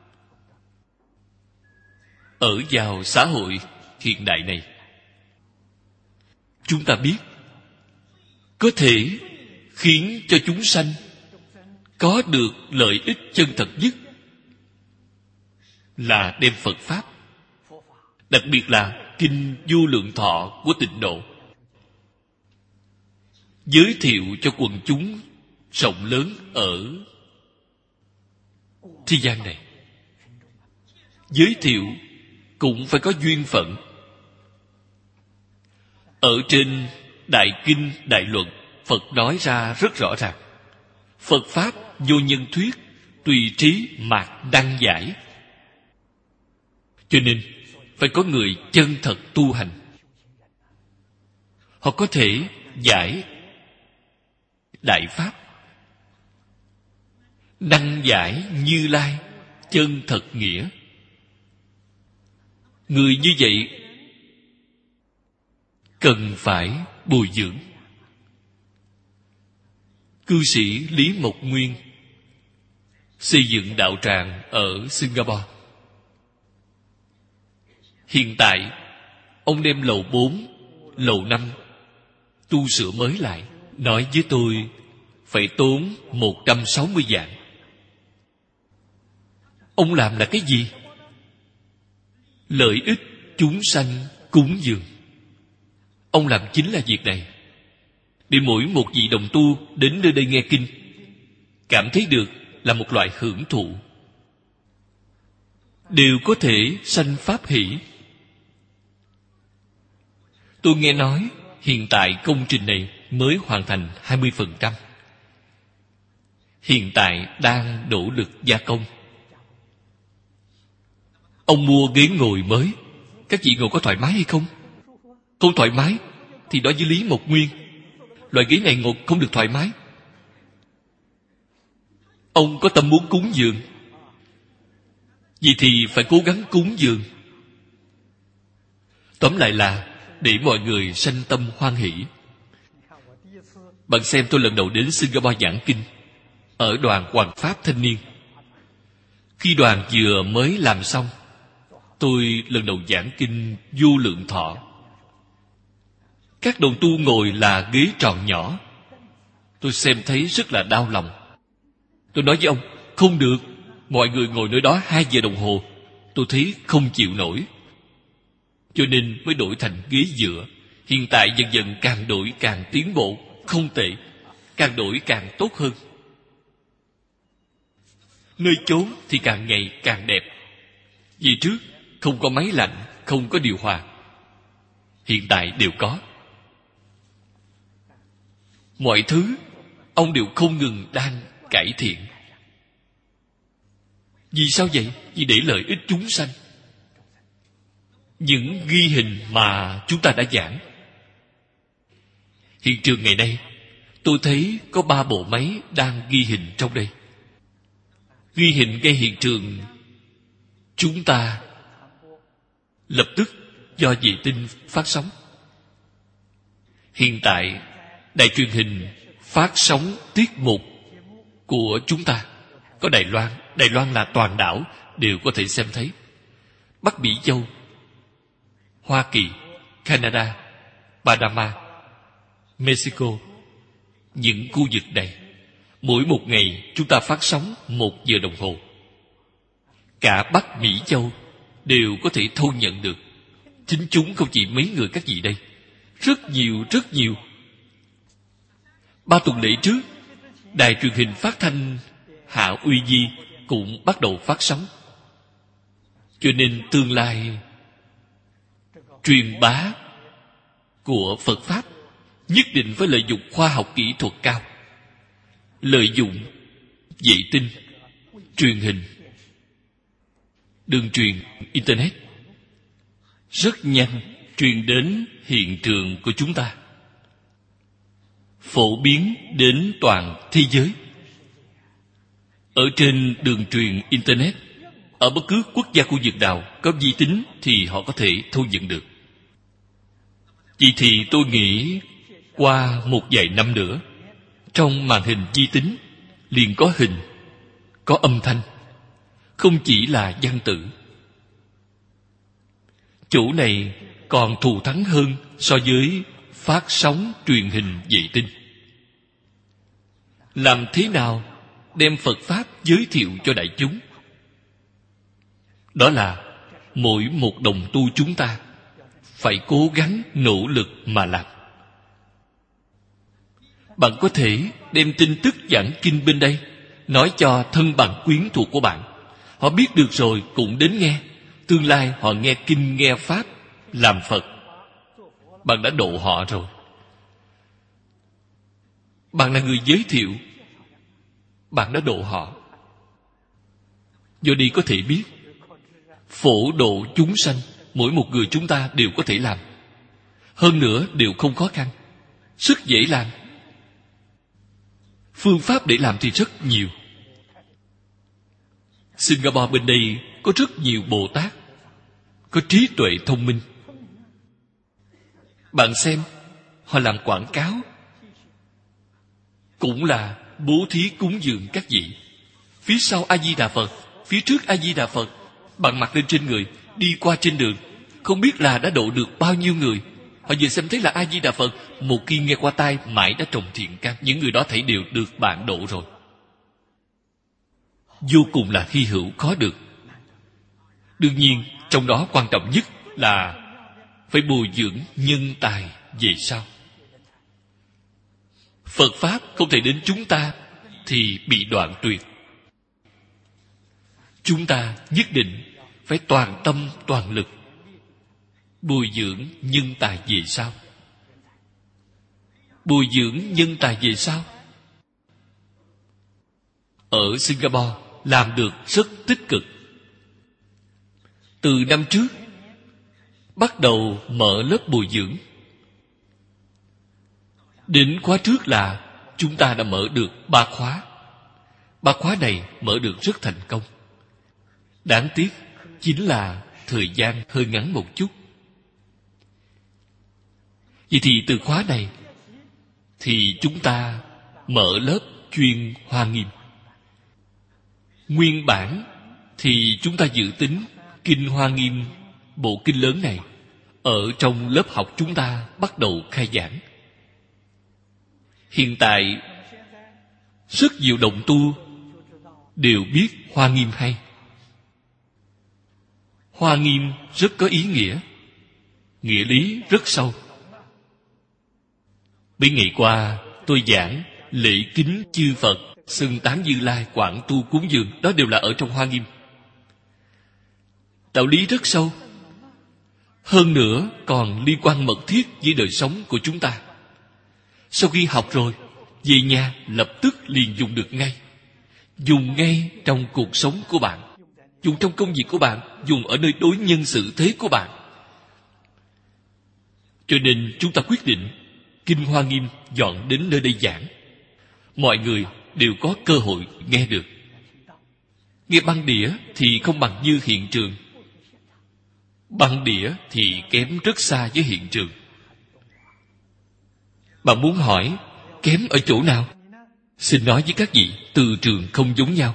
Ở vào xã hội hiện đại này, chúng ta biết có thể khiến cho chúng sanh có được lợi ích chân thật nhất là đem Phật Pháp, đặc biệt là Kinh Vô Lượng Thọ của Tịnh Độ, giới thiệu cho quần chúng rộng lớn ở thế gian này. Giới thiệu cũng phải có duyên phận. Ở trên Đại Kinh Đại Luận, Phật nói ra rất rõ ràng: Phật Pháp vô nhân thuyết, tùy trí mạt đăng giải. Cho nên phải có người chân thật tu hành. Họ có thể giải Đại Pháp, đăng giải Như Lai chân thật nghĩa. Người như vậy cần phải bồi dưỡng. Cư sĩ Lý Mộc Nguyên xây dựng đạo tràng ở Singapore. Hiện tại ông đem lầu bốn, lầu năm tu sửa mới lại. Nói với tôi phải tốn một trăm sáu mươi vạn. Ông làm là cái gì? Lợi ích chúng sanh cúng dường. Ông làm chính là việc này, để mỗi một vị đồng tu đến nơi đây nghe kinh cảm thấy được là một loại hưởng thụ, đều có thể sanh pháp hỷ. Tôi nghe nói hiện tại công trình này mới hoàn thành hai mươi phần trăm. Hiện tại đang đổ lực gia công. Ông mua ghế ngồi mới, các vị ngồi có thoải mái hay không? Không thoải mái thì nói với Lý Mộc Nguyên, loại ghế này ngồi không được thoải mái. Ông có tâm muốn cúng dường, vì thì phải cố gắng cúng dường. Tóm lại là để mọi người sanh tâm hoan hỷ. Bạn xem, tôi lần đầu đến Singapore giảng kinh ở đoàn Hoàng Pháp Thanh Niên. Khi đoàn vừa mới làm xong, tôi lần đầu giảng kinh Vô Lượng Thọ. Các đồng tu ngồi là ghế tròn nhỏ. Tôi xem thấy rất là đau lòng. Tôi nói với ông, không được, mọi người ngồi nơi đó hai giờ đồng hồ. Tôi thấy không chịu nổi, cho nên mới đổi thành ghế dựa. Hiện tại dần dần càng đổi càng tiến bộ, không tệ. Càng đổi càng tốt hơn. Nơi chốn thì càng ngày càng đẹp. Vì trước không có máy lạnh, không có điều hòa, hiện tại đều có. Mọi thứ ông đều không ngừng đang cải thiện. Vì sao vậy? Vì để lợi ích chúng sanh. Những ghi hình mà chúng ta đã giảng, hiện trường ngày nay tôi thấy có ba bộ máy đang ghi hình trong đây. Ghi hình ngay hiện trường chúng ta lập tức do vệ tinh phát sóng. Hiện tại đài truyền hình phát sóng tiết mục của chúng ta có Đài Loan. Đài Loan là toàn đảo, đều có thể xem thấy. Bắc Mỹ Châu, Hoa Kỳ, Canada, Panama, Mexico. Những khu vực này mỗi một ngày chúng ta phát sóng một giờ đồng hồ. Cả Bắc Mỹ Châu đều có thể thu nhận được. Chính chúng không chỉ mấy người các vị đây, rất nhiều rất nhiều. Ba tuần lễ trước, đài truyền hình phát thanh Hạ Uy Di cũng bắt đầu phát sóng. Cho nên tương lai truyền bá của Phật Pháp nhất định phải lợi dụng khoa học kỹ thuật cao, lợi dụng vệ tinh, truyền hình, đường truyền Internet rất nhanh truyền đến hiện trường của chúng ta, phổ biến đến toàn thế giới. Ở trên đường truyền Internet, ở bất cứ quốc gia khu vực nào có vi tính thì họ có thể thu nhận được. Vì thì tôi nghĩ qua một vài năm nữa, trong màn hình vi tính liền có hình, có âm thanh, không chỉ là văn tự. Chỗ này còn thù thắng hơn so với phát sóng truyền hình vệ tinh. Làm thế nào đem Phật Pháp giới thiệu cho đại chúng? Đó là mỗi một đồng tu chúng ta phải cố gắng nỗ lực mà làm. Bạn có thể đem tin tức giảng kinh bên đây nói cho thân bằng quyến thuộc của bạn. Họ biết được rồi cũng đến nghe. Tương lai họ nghe kinh nghe pháp, làm Phật. Bạn đã độ họ rồi. Bạn là người giới thiệu, bạn đã độ họ. Do đi có thể biết, phổ độ chúng sanh, mỗi một người chúng ta đều có thể làm. Hơn nữa đều không khó khăn, rất dễ làm. Phương pháp để làm thì rất nhiều. Singapore bên đây có rất nhiều Bồ Tát, có trí tuệ thông minh. Bạn xem, họ làm quảng cáo, cũng là bố thí cúng dường các vị. Phía sau A Di Đà Phật, phía trước A Di Đà Phật. Bạn mặc lên trên người, đi qua trên đường, không biết là đã độ được bao nhiêu người. Họ vừa xem thấy là A Di Đà Phật, một khi nghe qua tai mãi đã trồng thiện căn. Những người đó thấy đều được bạn độ rồi. Vô cùng là hy hữu, khó được. Đương nhiên trong đó quan trọng nhất là phải bồi dưỡng nhân tài về sau. Phật Pháp không thể đến chúng ta thì bị đoạn tuyệt. Chúng ta nhất định phải toàn tâm toàn lực bồi dưỡng nhân tài về sau. Bồi dưỡng nhân tài về sau ở Singapore làm được rất tích cực. Từ năm trước bắt đầu mở lớp bồi dưỡng. Đến khóa trước là chúng ta đã mở được ba khóa. Ba khóa này mở được rất thành công. Đáng tiếc chính là thời gian hơi ngắn một chút. Vậy thì từ khóa này thì chúng ta mở lớp chuyên Hoa Nghiêm. Nguyên bản thì chúng ta dự tính Kinh Hoa Nghiêm, bộ kinh lớn này, ở trong lớp học chúng ta bắt đầu khai giảng. Hiện tại rất nhiều đồng tu đều biết Hoa Nghiêm hay. Hoa Nghiêm rất có ý nghĩa, nghĩa lý rất sâu. Mấy ngày qua tôi giảng lễ kính chư Phật, xưng tán Như Lai, quảng tu cúng dường, đó đều là ở trong Hoa Nghiêm. Đạo lý rất sâu, hơn nữa còn liên quan mật thiết với đời sống của chúng ta. Sau khi học rồi, về nhà lập tức liền dùng được ngay. Dùng ngay trong cuộc sống của bạn, dùng trong công việc của bạn, dùng ở nơi đối nhân xử thế của bạn. Cho nên chúng ta quyết định Kinh Hoa Nghiêm dọn đến nơi đây giảng. Mọi người đều có cơ hội nghe được. Nghe băng đĩa thì không bằng như hiện trường. Băng đĩa thì kém rất xa với hiện trường. Bạn muốn hỏi kém ở chỗ nào? Xin nói với các vị, từ trường không giống nhau.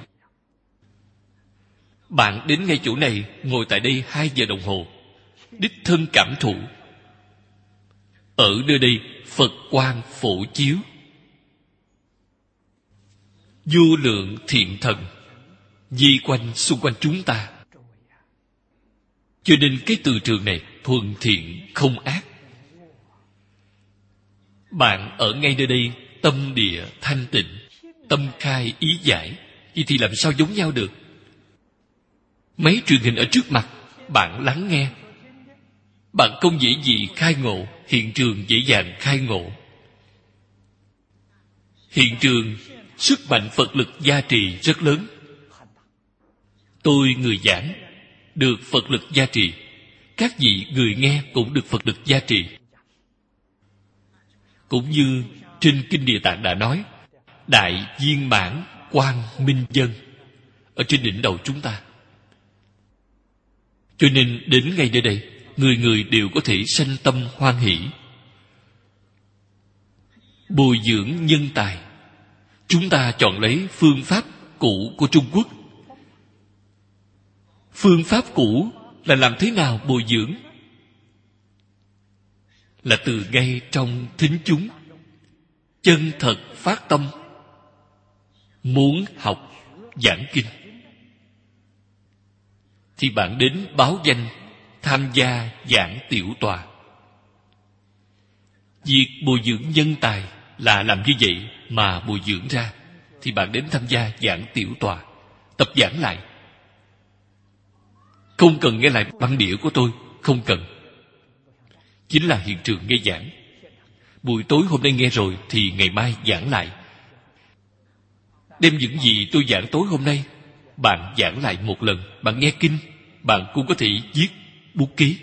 Bạn đến ngay chỗ này, ngồi tại đây hai giờ đồng hồ, đích thân cảm thụ. Ở nơi đây Phật quang phổ chiếu, vô lượng thiện thần vây quanh xung quanh chúng ta. Cho nên cái từ trường này thuần thiện không ác. Bạn ở ngay nơi đây, tâm địa thanh tịnh, tâm khai ý giải, vậy thì làm sao giống nhau được? Máy truyền hình ở trước mặt, bạn lắng nghe, bạn không dễ gì khai ngộ. Hiện trường dễ dàng khai ngộ. Hiện trường sức mạnh Phật lực gia trì rất lớn. Tôi người giảng được Phật lực gia trì, các vị người nghe cũng được Phật lực gia trì. Cũng như trên Kinh Địa Tạng đã nói, đại viên mãn quang minh dân ở trên đỉnh đầu chúng ta. Cho nên đến ngay nơi đây, người người đều có thể sanh tâm hoan hỷ. Bồi dưỡng nhân tài, chúng ta chọn lấy phương pháp cũ của Trung Quốc. Phương pháp cũ là làm thế nào bồi dưỡng? Là từ ngay trong thính chúng, chân thật phát tâm, muốn học giảng kinh thì bạn đến báo danh tham gia giảng tiểu tòa. Việc bồi dưỡng nhân tài là làm như vậy mà bồi dưỡng ra, thì bạn đến tham gia giảng tiểu tòa, tập giảng lại. Không cần nghe lại băng đĩa của tôi, không cần. Chính là hiện trường nghe giảng. Buổi tối hôm nay nghe rồi thì ngày mai giảng lại. Đem những gì tôi giảng tối hôm nay, bạn giảng lại một lần. Bạn nghe kinh, bạn cũng có thể viết bút ký.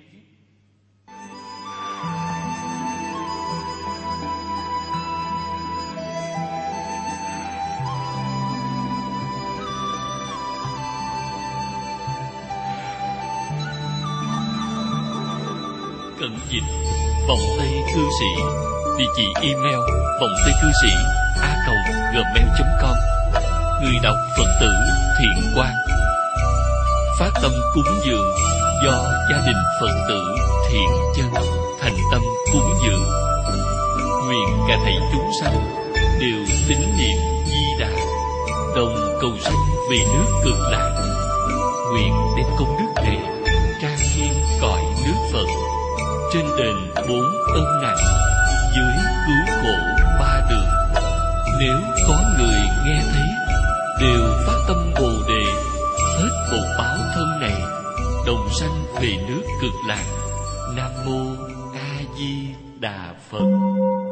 Cẩn dịch Vọng Tây Cư Sĩ. Địa chỉ email vọng tây cư sĩ a còng gmail chấm com. Người đọc Phật tử Thiện Quang. Phát tâm cúng dường do gia đình Phật tử Thiện Chân thành tâm cúng dường. Nguyện cả thảy chúng sanh đều tín niệm Di Đà, đồng cầu sanh về nước Cực Lạc. Nguyện đem công đức này trang nghiêm cõi nước Phật, trên đền bốn ân nặng, dưới cứu khổ ba đường. Nếu có người nghe thấy, đều phát tâm Bồ Đề, hết bổn báo thân này, đồng sanh về nước Cực Lạc. Nam mô A Di Đà Phật.